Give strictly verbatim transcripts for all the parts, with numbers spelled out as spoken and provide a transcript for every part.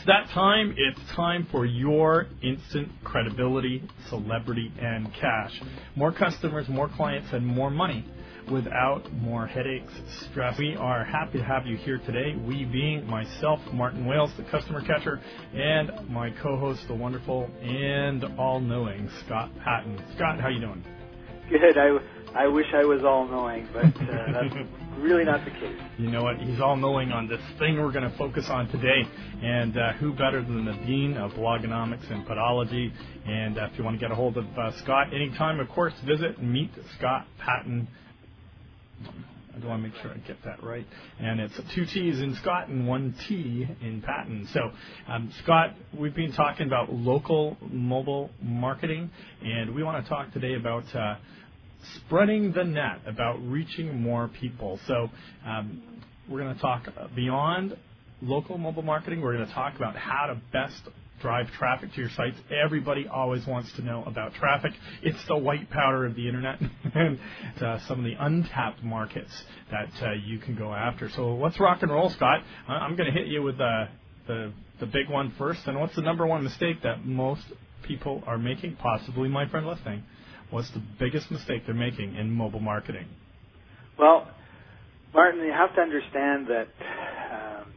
that time. It's time for your instant credibility, celebrity, and cash. More customers, more clients, and more money without more headaches, stress. We are happy to have you here today. We being myself, Martin Wales, the customer catcher, and my co-host, the wonderful and all-knowing Scott Patton. Scott, how you doing? Good. I, I wish I was all-knowing, but uh, that's really not the case. You know what? He's all-knowing on this thing we're going to focus on today. And uh, who better than the Dean of Blogonomics and Podology? And uh, if you want to get a hold of uh, Scott anytime, of course, visit Meet Scott Patton. I do want to make sure I get that right. And it's two T's in Scott and one T in Patton. So, um, Scott, we've been talking about local mobile marketing, and we want to talk today about uh, spreading the net, about reaching more people. So um, we're going to talk beyond local mobile marketing. We're going to talk about how to best drive traffic to your sites. Everybody always wants to know about traffic. It's the white powder of the internet and uh, some of the untapped markets that uh, you can go after. So let's rock and roll, Scott. I'm going to hit you with uh, the the big one first. And what's the number one mistake that most people are making, possibly my friend listening? What's the biggest mistake they're making in mobile marketing? Well, Martin, you have to understand that um,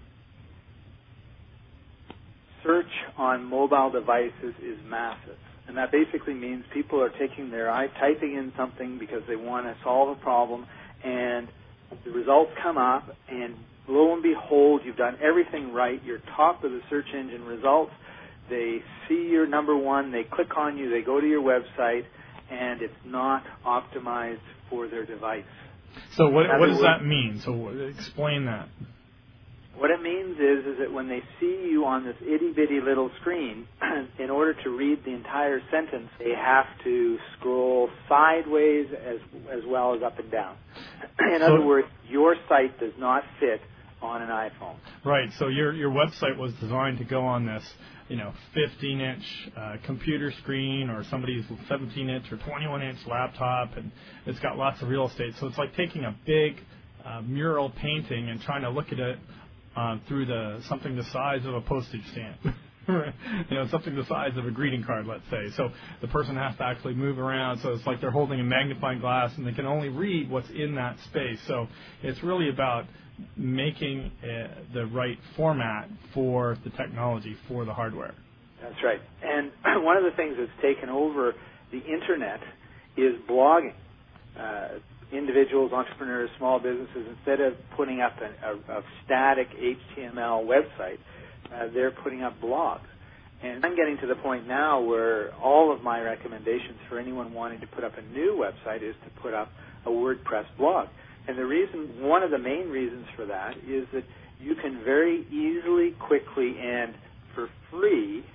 search on mobile devices is massive. And that basically means people are taking their eye, typing in something because they want to solve a problem, and the results come up, and lo and behold, you've done everything right. You're top of the search engine results. They see you're number one. They click on you. They go to your website, and it's not optimized for their device. So what, what does that mean? So explain that. What it means is, is that when they see you on this itty-bitty little screen, in order to read the entire sentence, they have to scroll sideways as as well as up and down. In so, other words, your site does not fit on an iPhone. Right. So your your website was designed to go on this, you know, fifteen inch uh, computer screen or somebody's seventeen inch or twenty-one inch laptop, and it's got lots of real estate. So it's like taking a big uh, mural painting and trying to look at it Uh, through the something the size of a postage stamp, you know, something the size of a greeting card, let's say. So the person has to actually move around. So it's like they're holding a magnifying glass, and they can only read what's in that space. So it's really about making uh, the right format for the technology, for the hardware. That's right. And one of the things that's taken over the Internet is blogging. Uh, individuals, entrepreneurs, small businesses, instead of putting up a, a, a static H T M L website, uh, they're putting up blogs. And I'm getting to the point now where all of my recommendations for anyone wanting to put up a new website is to put up a WordPress blog. And the reason, one of the main reasons for that is that you can very easily, quickly, and for free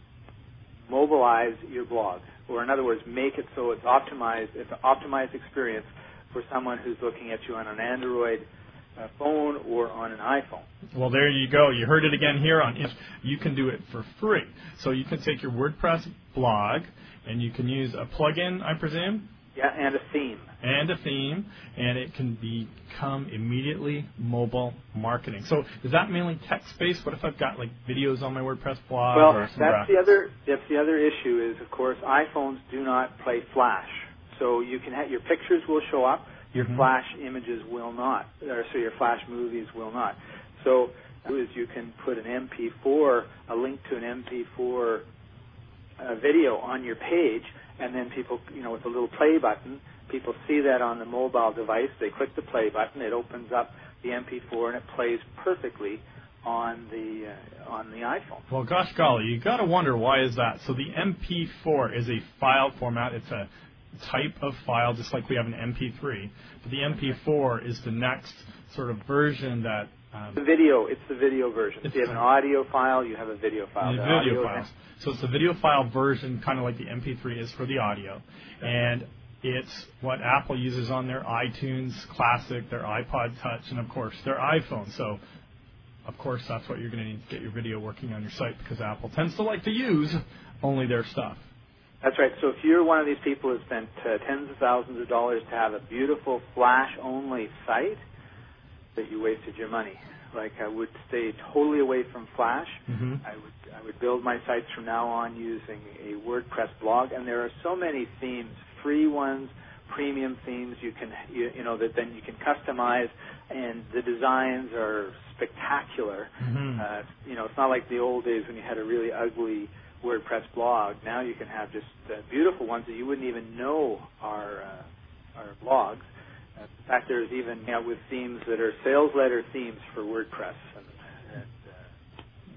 mobilize your blog. Or in other words, make it so it's optimized, it's an optimized experience for someone who's looking at you on an Android uh, phone or on an iPhone. Well, there you go. You heard it again here on You can do it for free. So you can take your WordPress blog, and you can use a plugin, I presume? Yeah, and a theme. And a theme, and it can become immediately mobile marketing. So is that mainly text-based? What if I've got, like, videos on my WordPress blog? Well, or some that's the other. That's the other issue is, of course, iPhones do not play Flash. So you can have, your pictures will show up, your mm-hmm. Flash images will not, or so your Flash movies will not. So is you can put an M P four, a link to an M P four uh, video on your page, and then people, you know, with a little play button, people see that on the mobile device. They click the play button, it opens up the M P four, and it plays perfectly on the uh, on the iPhone. Well, gosh golly, you got to wonder why is that? So the M P four is a file format. It's a type of file, just like we have an M P three. But the M P four is the next sort of version that... Um, the video, it's the video version. If you have an audio file, you have a video file. The video files. So it's the video file version, kind of like the M P three is for the audio. And it's what Apple uses on their iTunes Classic, their iPod Touch, and, of course, their iPhone. So, of course, that's what you're going to need to get your video working on your site, because Apple tends to like to use only their stuff. That's right. So if you're one of these people who spent uh, tens of thousands of dollars to have a beautiful Flash-only site, that you wasted your money. Like I would stay totally away from Flash. Mm-hmm. I would I would build my sites from now on using a WordPress blog, and there are so many themes, free ones, premium themes you can you, you know that then you can customize, and the designs are spectacular. Mm-hmm. Uh, you know, it's not like the old days when you had a really ugly WordPress blog. Now you can have just uh, beautiful ones that you wouldn't even know are uh, are blogs. Uh, in fact, there's even you know, with themes that are sales letter themes for WordPress and, and uh,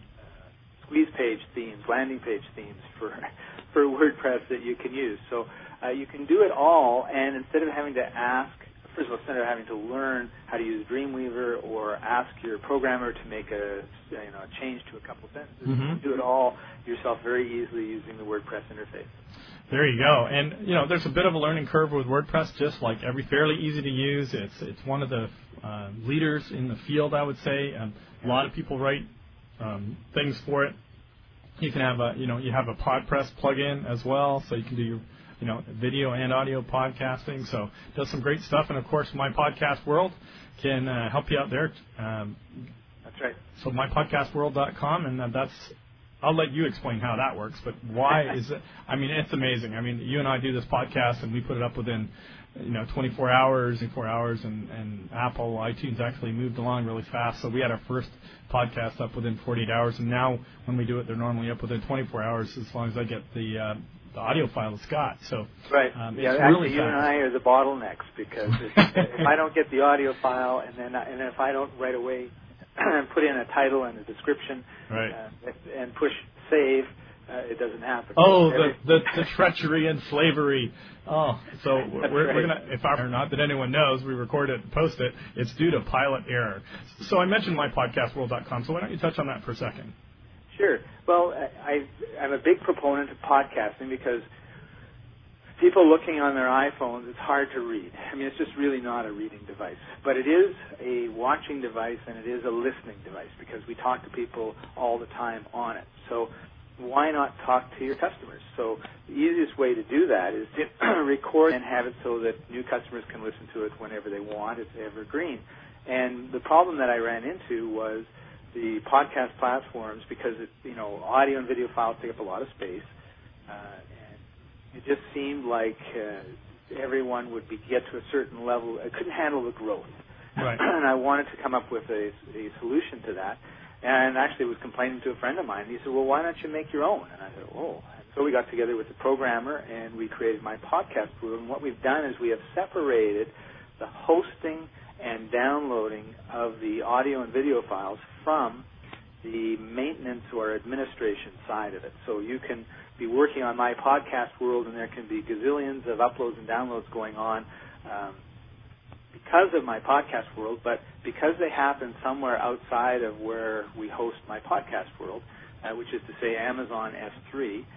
uh, squeeze page themes, landing page themes for for WordPress that you can use. So uh, you can do it all, and instead of having to ask, first of all, instead of having to learn how to use Dreamweaver or ask your programmer to make a you know a change to a couple sentences, Mm-hmm. you can do it all yourself very easily using the WordPress interface. There you go. And, you know, there's a bit of a learning curve with WordPress, just like every, fairly easy to use. It's it's one of the uh, leaders in the field, I would say. And a lot of people write um, things for it. You can have a, you know, you have a PodPress plugin as well, so you can do your, you know, video and audio podcasting. So it does some great stuff. And, of course, My Podcast World can uh, help you out there. Um, That's right. So my podcast world dot com, and that's... I'll let you explain how that works, but why is it? I mean, it's amazing. I mean, you and I do this podcast, and we put it up within, you know, twenty-four hours, twenty-four hours, and, and Apple iTunes actually moved along really fast. So we had our first podcast up within forty-eight hours, and now when we do it, they're normally up within twenty-four hours, as long as I get the uh, the audio file to Scott. So right, um, yeah. it's Actually, really you fast. and I are the bottlenecks because if, if I don't get the audio file, and then and then if I don't right away put in a title and a description, right. uh, and push save, uh, it doesn't happen. Oh, the, the the treachery and slavery. Oh, so we're, right. we're gonna, if I or not that anyone knows, we record it and post it. It's due to pilot error. So I mentioned my podcast world dot com. So why don't you touch on that for a second? Sure. Well, I, I'm a big proponent of podcasting because people looking on their iPhones, it's hard to read. I mean, it's just really not a reading device. But it is a watching device, and it is a listening device because we talk to people all the time on it. So why not talk to your customers? So the easiest way to do that is to record and have it so that new customers can listen to it whenever they want. It's evergreen. And the problem that I ran into was the podcast platforms, because it, you know, audio and video files take up a lot of space. Uh, It just seemed like uh, everyone would be get to a certain level. I couldn't handle the growth. Right. And I wanted to come up with a, a solution to that. And actually was complaining to a friend of mine. He said, well, why don't you make your own? And I said, oh. And so we got together with the programmer, and we created My Podcast World. And what we've done is we have separated the hosting and downloading of the audio and video files from the maintenance or administration side of it. So you can be working on My Podcast World, and there can be gazillions of uploads and downloads going on um, because of My Podcast World, but because they happen somewhere outside of where we host My Podcast World, uh, which is to say Amazon S three,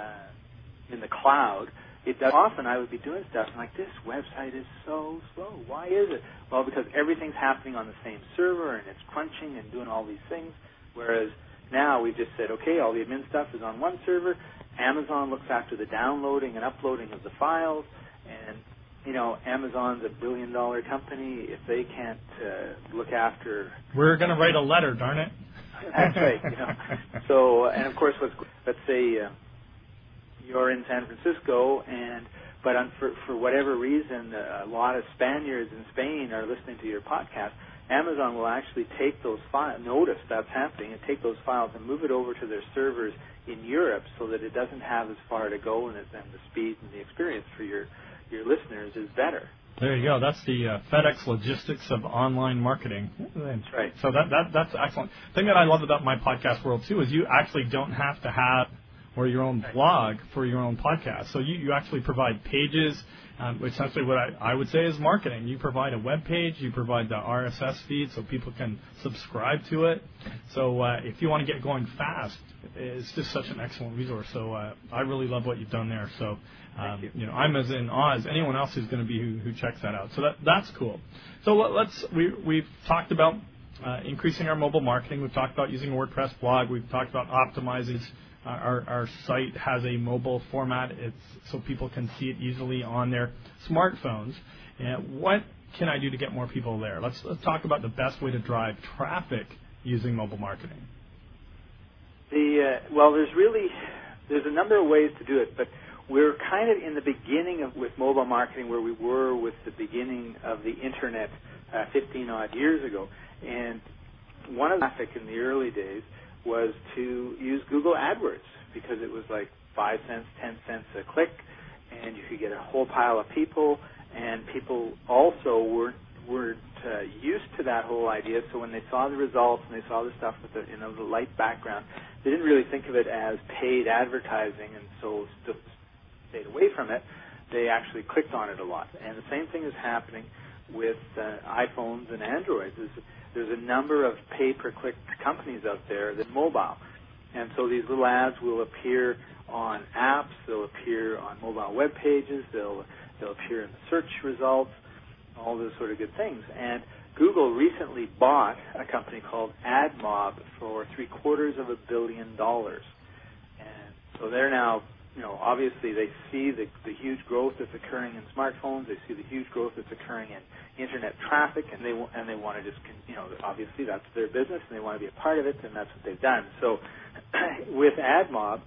uh, in the cloud, it does, often I would be doing stuff and like, this website is so slow. Why is it? Well, because everything's happening on the same server, and it's crunching and doing all these things, whereas now we've just said, okay, all the admin stuff is on one server. Amazon looks after the downloading and uploading of the files, and, you know, Amazon's a billion-dollar company. If they can't uh, look after... We're going to write a letter, darn it. That's right. You know. So, and of course, let's, let's say uh, you're in San Francisco, and but on, for, for whatever reason, a lot of Spaniards in Spain are listening to your podcast. Amazon will actually take those files, notice that's happening, and take those files and move it over to their servers in Europe so that it doesn't have as far to go, and, it, and the speed and the experience for your, your listeners is better. There you go. That's the uh, FedEx logistics of online marketing. That's right. So that, that that's excellent. The thing that I love about My Podcast World, too, is you actually don't have to have or your own blog for your own podcast. So you, you actually provide pages, um, which essentially what I, I would say is marketing. You provide a web page, you provide the R S S feed so people can subscribe to it. So uh, if you want to get going fast, it's just such an excellent resource. So uh, I really love what you've done there. So um, you. you know, I'm as in awe as anyone else who's going to be who, who checks that out. So that that's cool. So let, let's we we've talked about uh, increasing our mobile marketing. We've talked about using a WordPress blog. We've talked about optimizing. Our, our site has a mobile format. It's so people can see it easily on their smartphones. And what can I do to get more people there? Let's let's talk about the best way to drive traffic using mobile marketing. The uh, well, there's really there's a number of ways to do it, but we're kind of in the beginning of with mobile marketing where we were with the beginning of the internet uh, fifteen odd years ago. And one of the traffic in the early days was to use Google AdWords because it was like five cents, ten cents a click, and you could get a whole pile of people. And people also weren't weren't uh, used to that whole idea. So when they saw the results and they saw the stuff with the you know the light background, they didn't really think of it as paid advertising, and so st- stayed away from it. They actually clicked on it a lot. And the same thing is happening with uh, iPhones and Androids. There's, there's a number of pay-per-click companies out there that are mobile. And so these little ads will appear on apps, they'll appear on mobile web pages, they'll, they'll appear in the search results, all those sort of good things. And Google recently bought a company called AdMob for three quarters of a billion dollars. And so they're now, you know, obviously they see the, the huge growth that's occurring in smartphones. They see the huge growth that's occurring in internet traffic, and they and they want to just, you know, obviously that's their business, and they want to be a part of it, and that's what they've done. So with AdMob,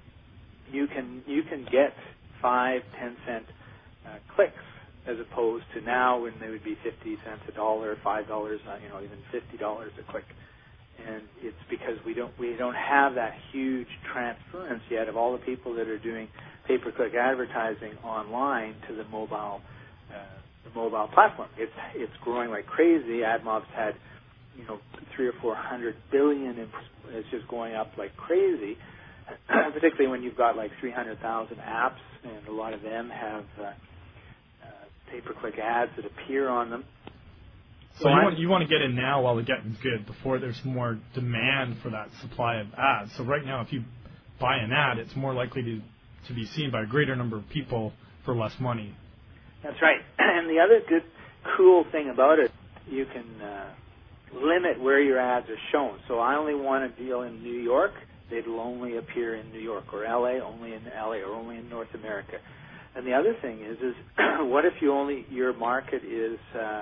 you can you can get five, ten cent uh, clicks as opposed to now when they would be fifty cents a dollar, five dollars, uh, you know, even fifty dollars a click. And it's because we don't we don't have that huge transference yet of all the people that are doing pay-per-click advertising online to the mobile uh, the mobile platform. It's it's growing like crazy. AdMob's had you know three or four hundred billion, and it's just going up like crazy. Particularly when you've got like three hundred thousand apps, and a lot of them have uh, uh, pay-per-click ads that appear on them. So you want, you want to get in now while the getting's good, before there's more demand for that supply of ads. So right now, if you buy an ad, it's more likely to, to be seen by a greater number of people for less money. That's right. And the other good, cool thing about it, you can uh, limit where your ads are shown. So I only want a deal in New York. It'll only appear in New York, or L A, only in L A, or only in North America. And the other thing is, is what if you only your market is, uh,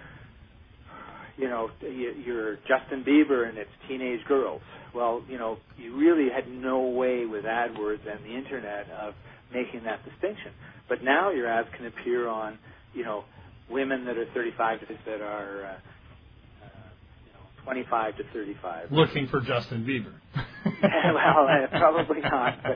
you know, you're Justin Bieber and it's teenage girls. Well, you know, you really had no way with AdWords and the internet of making that distinction. But now your ads can appear on, you know, women that are thirty-five to that are. Uh, twenty-five to thirty-five. Looking for Justin Bieber. Well, uh, probably not. But,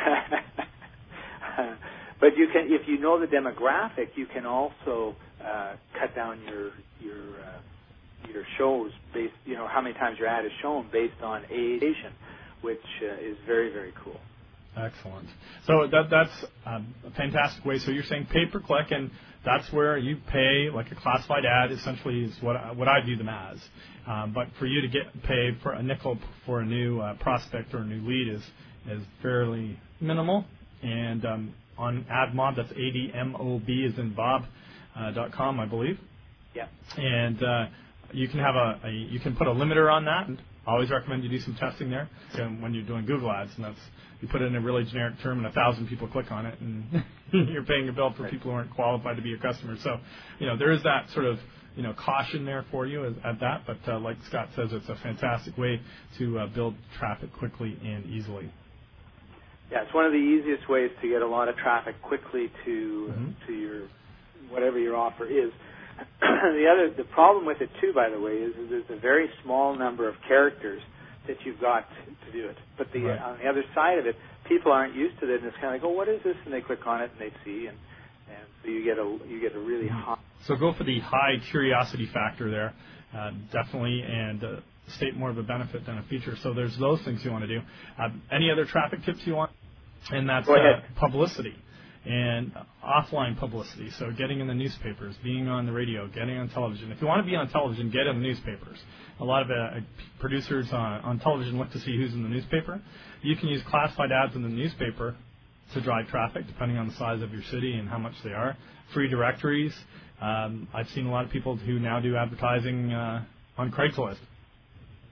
uh, but you can, if you know the demographic, you can also uh, cut down your your uh, your shows based, you know, how many times your ad is shown based on age, which uh, is very, very cool. Excellent. So that that's um, a fantastic way. So you're saying pay-per-click, and that's where you pay, like a classified ad essentially is what I, what I view them as. Um, but for you to get paid for a nickel for a new uh, prospect or a new lead is is fairly minimal. And um, on AdMob, that's A D M O B as in Bob uh, dot com, I believe. Yeah. And uh, you can have a, a you can put a limiter on that. And I always recommend you do some testing there when you're doing Google Ads, and that's you put it in a really generic term, and a thousand people click on it, and you're paying a bill for people who aren't qualified to be your customers. So, you know, there is that sort of you know caution there for you at that. But uh, like Scott says, it's a fantastic way to uh, build traffic quickly and easily. Yeah, it's one of the easiest ways to get a lot of traffic quickly to mm-hmm. to your whatever your offer is. the other the problem with it too, by the way, is, is there's a very small number of characters that you've got to do it. But the right. on the other side of it, people aren't used to it, and it's kind of like, oh, what is this? And they click on it and they see, and, and so you get a you get a really hot. So go for the high curiosity factor there, uh, definitely, and uh, state more of a benefit than a feature. So there's those things you want to do. Uh, any other traffic tips you want? And that's Go ahead. Uh, publicity and offline publicity. So getting in the newspapers, being on the radio, getting on television. If you want to be on television, get in the newspapers. A lot of uh, producers on, on television look to see who's in the newspaper. You can use classified ads in the newspaper to drive traffic, depending on the size of your city and how much they are. Free directories. Um, I've seen a lot of people who now do advertising uh, on Craigslist.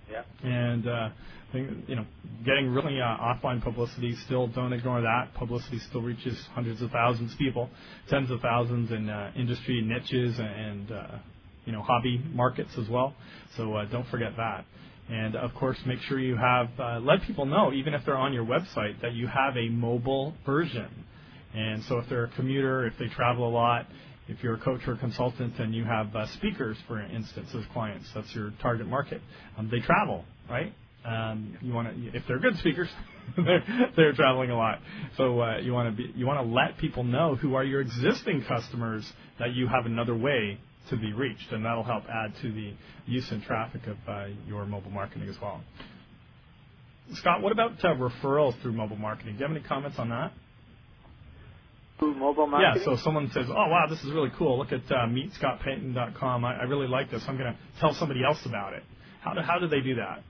Yeah. And uh, I think, you know, getting really uh, offline publicity, still don't ignore that. Publicity still reaches hundreds of thousands of people, tens of thousands in uh, industry niches and, uh, you know, hobby markets as well. So uh, don't forget that. And, of course, make sure you have, uh, let people know, even if they're on your website, that you have a mobile version. And so if they're a commuter, if they travel a lot, if you're a coach or a consultant and you have uh, speakers, for instance, as clients, that's your target market. Um, they travel, right? Um, you want to, if they're good speakers, they're, they're traveling a lot. So uh, you want to be, you want to let people know who are your existing customers that you have another way to be reached, and that'll help add to the use and traffic of uh, your mobile marketing as well. Scott, what about uh, referrals through mobile marketing? Do you have any comments on that? Mobile marketing? Yeah, so someone says, oh, wow, this is really cool. Look at uh, meet scott payton dot com. I, I really like this. I'm going to tell somebody else about it. How do, how do they do that?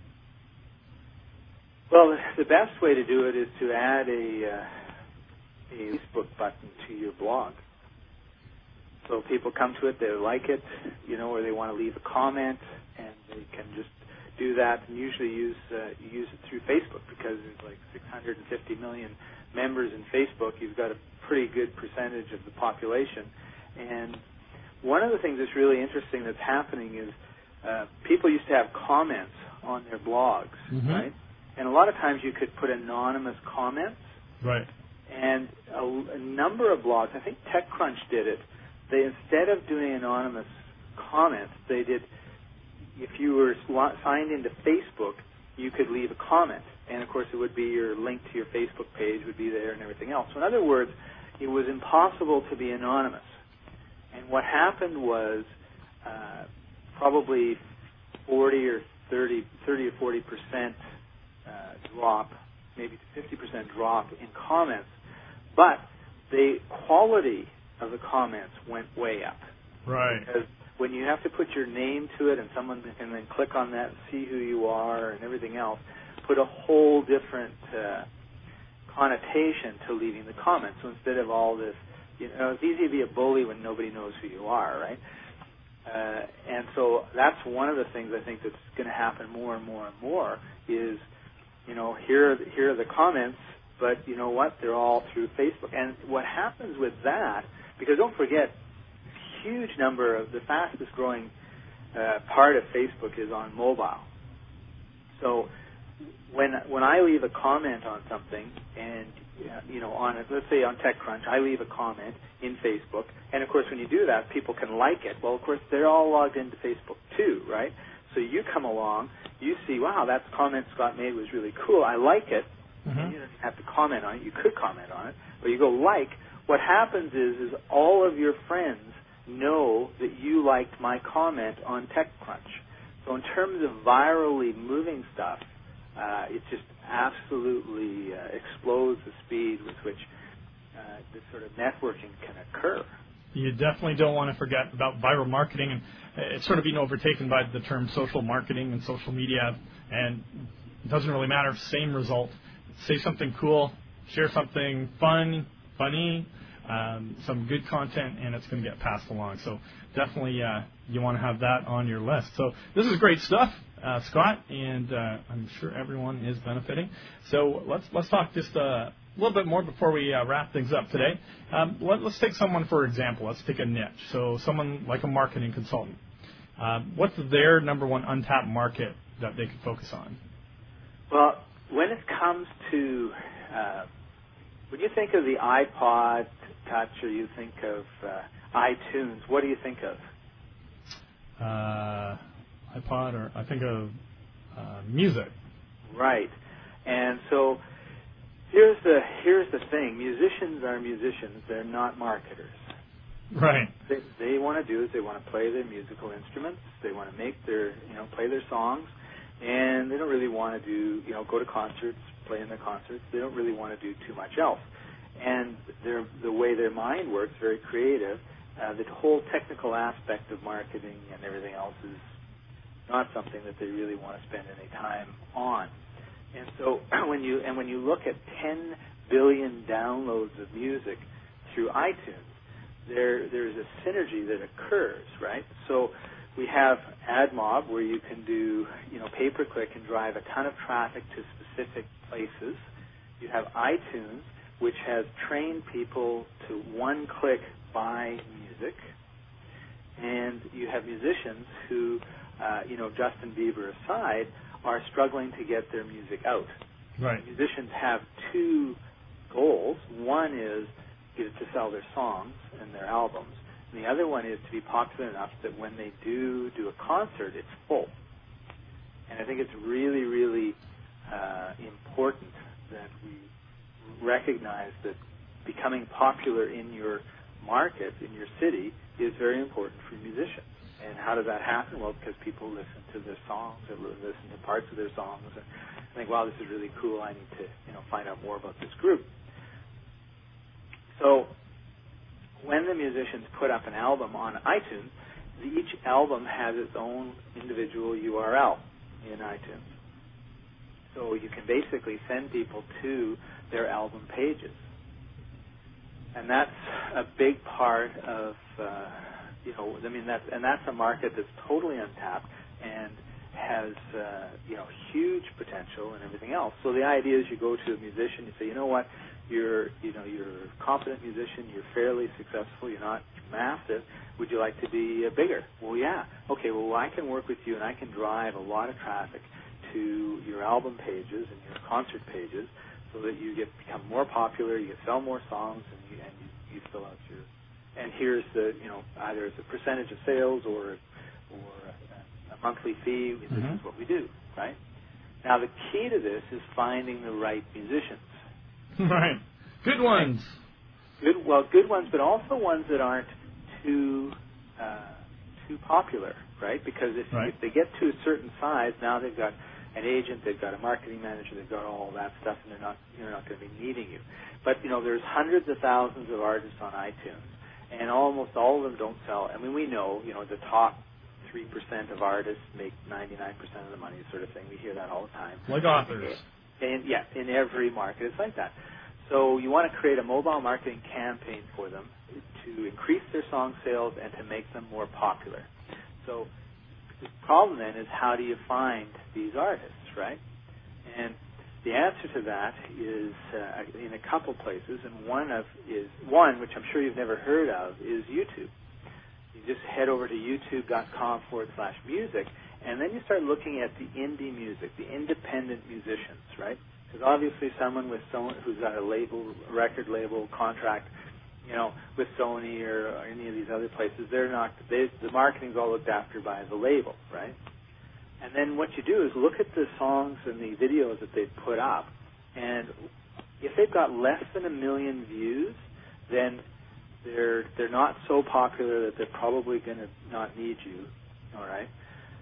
Well, the best way to do it is to add a, uh, a Facebook button to your blog. So people come to it, they like it, you know, or they want to leave a comment, and they can just do that and usually use uh, use it through Facebook because there's like six hundred fifty million members in Facebook. You've got a pretty good percentage of the population. And one of the things that's really interesting that's happening is uh, people used to have comments on their blogs, mm-hmm. right? And a lot of times you could put anonymous comments. Right. And a, a number of blogs, I think TechCrunch did it, they, instead of doing anonymous comments, they did, if you were signed into Facebook, you could leave a comment. And, of course, it would be your link to your Facebook page would be there and everything else. So, in other words, it was impossible to be anonymous. And what happened was uh, probably forty or thirty, thirty or forty percent uh, drop, maybe fifty percent drop in comments. But the quality of the comments went way up. Right. Because when you have to put your name to it and someone can then click on that and see who you are and everything else, put a whole different uh, connotation to leaving the comments. So instead of all this, you know, it's easy to be a bully when nobody knows who you are, right? Uh, and so that's one of the things I think that's going to happen more and more and more is, you know, here are the, here are the comments, but you know what? They're all through Facebook. And what happens with that, because don't forget, huge number of the fastest growing uh, part of Facebook is on mobile. So when when I leave a comment on something, and uh, you know, on it, let's say on TechCrunch, I leave a comment in Facebook, and of course when you do that, people can like it. Well, of course they're all logged into Facebook too, right? So you come along, you see, wow, that comment Scott made was really cool. I like it. Mm-hmm. And you don't have to comment on it. You could comment on it, but you go like. What happens is, is all of your friends know that you liked my comment on TechCrunch. So in terms of virally moving stuff, uh, it just absolutely uh, explodes the speed with which uh, this sort of networking can occur. You definitely don't want to forget about viral marketing, and it's sort of being overtaken by the term social marketing and social media, and it doesn't really matter, same result. Say something cool, share something fun, funny, Um, some good content, and it's going to get passed along. So definitely uh, you want to have that on your list. So this is great stuff, uh, Scott, and uh, I'm sure everyone is benefiting. So let's let's talk just a little bit more before we uh, wrap things up today. Um, let, let's take someone, for example. Let's take a niche. So someone like a marketing consultant. Uh, what's their number one untapped market that they could focus on? Well, when it comes to uh, when you think of the iPod Touch, or you think of uh, iTunes, what do you think of? Uh, iPod, or I think of uh, music. Right, and so here's the here's the thing: musicians are musicians; they're not marketers. Right. They, they want to do is they want to play their musical instruments. They want to make their you know play their songs, and they don't really want to do you know go to concerts, play in their concerts. They don't really want to do too much else. And their, the way their mind works, very creative, uh, the whole technical aspect of marketing and everything else is not something that they really want to spend any time on. And so when you and when you look at ten billion downloads of music through iTunes, there there's a synergy that occurs, right? So we have AdMob, where you can do you know pay-per-click and drive a ton of traffic to specific places. You have iTunes, which has trained people to one-click buy music. And you have musicians who, uh, you know, Justin Bieber aside, are struggling to get their music out. Right. Musicians have two goals. One is to sell their songs and their albums. And the other one is to be popular enough that when they do do a concert, it's full. And I think it's really, really uh, important that we recognize that becoming popular in your market, in your city, is very important for musicians. And how does that happen? Well, because people listen to their songs, or listen to parts of their songs, and think, wow, this is really cool. I need to, you know, find out more about this group. So when the musicians put up an album on iTunes, each album has its own individual U R L in iTunes. So you can basically send people to their album pages. And that's a big part of, uh, you know, I mean, that's, and that's a market that's totally untapped and has, uh, you know, huge potential and everything else. So the idea is you go to a musician, you say, you know what, you're, you know, you're a competent musician, you're fairly successful, you're not massive, would you like to be uh, bigger? Well, yeah. Okay, well, I can work with you and I can drive a lot of traffic to your album pages and your concert pages so that you get become more popular, you sell more songs, and you, and you, you fill out your, and here's the, you know, either as a percentage of sales or, or a, a monthly fee, this mm-hmm. is what we do, right? Now, the key to this is finding the right musicians. Right. Good ones. Good, well, good ones, but also ones that aren't too uh, too popular, right? Because if, right. if they get to a certain size, now they've got an agent, they've got a marketing manager, they've got all that stuff, and they're not you're not going to be needing you. But you know, there's hundreds of thousands of artists on iTunes, and almost all of them don't sell. I mean, we know, you know, the top three percent of artists make ninety-nine percent of the money, sort of thing. We hear that all the time. Like authors. And yeah, in every market, it's like that. So you want to create a mobile marketing campaign for them to increase their song sales and to make them more popular. So the problem then is, how do you find these artists, right? And the answer to that is uh, in a couple places, and one of is one which I'm sure you've never heard of is YouTube. You just head over to youtube.com forward slash music, and then you start looking at the indie music, the independent musicians, right? Because obviously someone with someone who's got a label, a record label contract, you know, with Sony or, or any of these other places, they're not. They, the marketing's all looked after by the label, right? And then what you do is look at the songs and the videos that they've put up, and if they've got less than a million views, then they're they're not so popular that they're probably going to not need you, all right?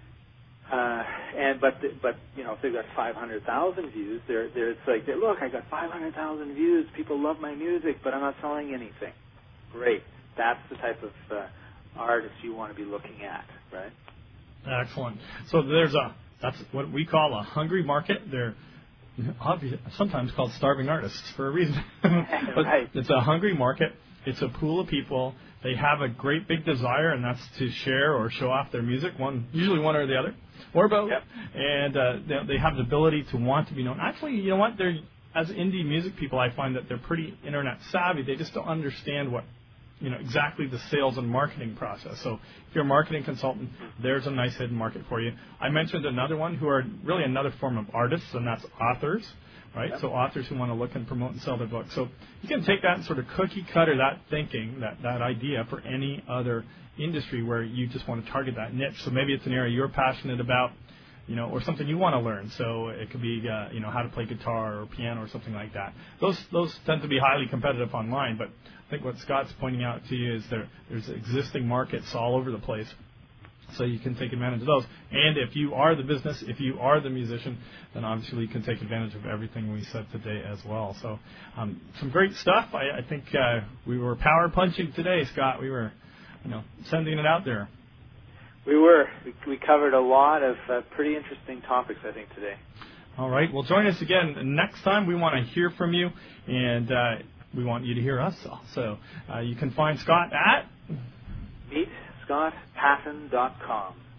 Uh, and but the, but you know, if they've got five hundred thousand views, they're they're it's like, look, I got five hundred thousand views. People love my music, but I'm not selling anything. Great, that's the type of uh, artist you want to be looking at, right? Excellent. So there's a that's what we call a hungry market. They're obvious, sometimes called starving artists for a reason. But right. It's a hungry market. It's a pool of people. They have a great big desire, and that's to share or show off their music, one usually one or the other, or both. Yep. And uh, they, they have the ability to want to be known. Actually, you know what? They're as indie music people, I find that they're pretty internet savvy. They just don't understand what, you know, exactly the sales and marketing process. So if you're a marketing consultant, there's a nice hidden market for you. I mentioned another one who are really another form of artists, and that's authors. Right, yep. So authors who want to look and promote and sell their books. So you can take that and sort of cookie cutter that thinking, that, that idea for any other industry where you just want to target that niche. So maybe it's an area you're passionate about, you know, or something you want to learn. So it could be, uh, you know, how to play guitar or piano or something like that. Those those tend to be highly competitive online. But I think what Scott's pointing out to you is there there's existing markets all over the place. So you can take advantage of those. And if you are the business, if you are the musician, then obviously you can take advantage of everything we said today as well. So um, some great stuff. I, I think uh, we were power punching today, Scott. We were, you know, sending it out there. We were. We, we covered a lot of uh, pretty interesting topics, I think, today. All right. Well, join us again next time. We want to hear from you, and uh, we want you to hear us also. Uh, you can find Scott at Meet Scott Patton dot com.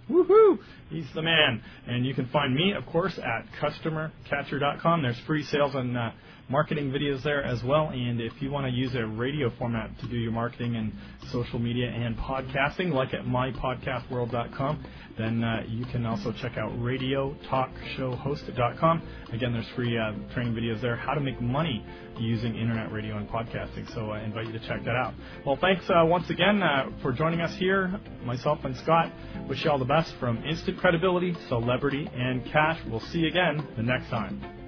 Woohoo! He's the man. And you can find me, of course, at customer catcher dot com. There's free sales and uh, marketing videos there as well. And if you want to use a radio format to do your marketing and social media and podcasting, like at my podcast world dot com, then uh, you can also check out radio talk show host dot com. Again, there's free uh, training videos there, how to make money using internet radio and podcasting. So I invite you to check that out. Well, thanks uh, once again uh, for joining us here. Myself and Scott wish you all the best from instant credibility, celebrity, and cash. We'll see you again the next time.